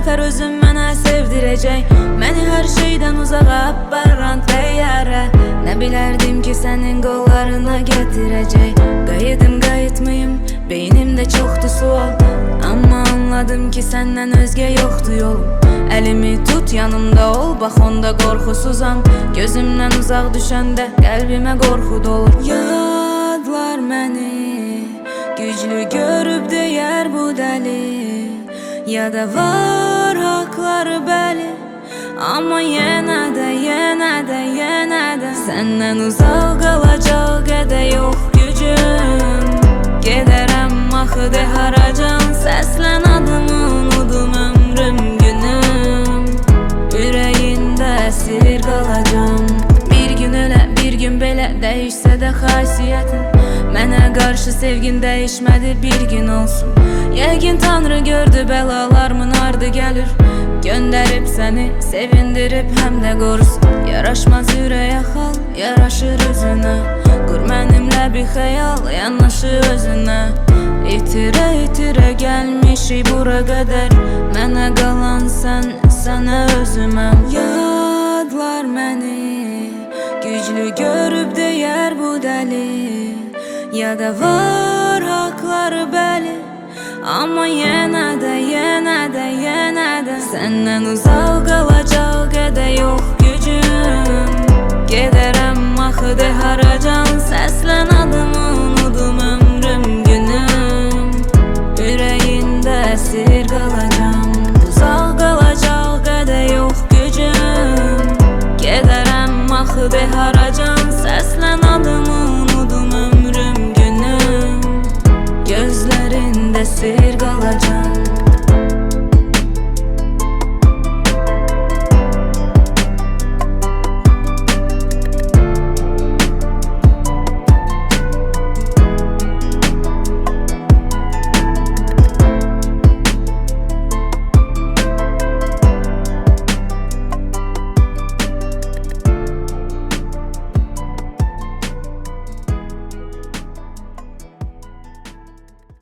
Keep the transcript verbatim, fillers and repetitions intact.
səfər özün mənə sevdirəcək. Məni hər şeydən uzağa aparan təyyarə. Nə bilərdim ki sənin qollarına gətirəcək. Qayıdım qayıtmayım, beynimdə çoxdu sual. Amma anladım ki səndən özgə yoxdur yolum. Əlimi tut, yanımda ol, bax onda qorxusuzam. Gözümdən uzaq düşəndə qəlbimə qorxu dolur. Yadlar məni güclü görüb deyər bu dəli. Ya da var haqları bəli, amma yenə də, yenə də, yenə də səndən uzaq qalacaq qədə yox gücüm. Gedərəm axı de haracan, səslən adımı unudum ömrüm günüm. Ürəyində əsir qalacam. Bir gün elə, bir gün belə dəyişsə də xasiyyətin. Mənə qarşı sevgin dəyişmədi, bir gün olsun. Yəqin Tanrı gördü bəlalarımın ardı gəlir. Göndərib səni, sevindirib həm də qorusun. Yaraşmaz ürəyə xal, yaraşır özünə. Qur mənimlə bir xəyal, yanaşı özünə. İtirə itirə gəlmişik bura qədər. Mənə qalan sən, sənə özüməm. Yadlar məni güclü görüb deyər bu dəli. Ya da var haqları bəli, amma yenə də, yenə də, yenə də səndən uzaq qalacaq qədə yox gücüm. Gedərəm axı de hara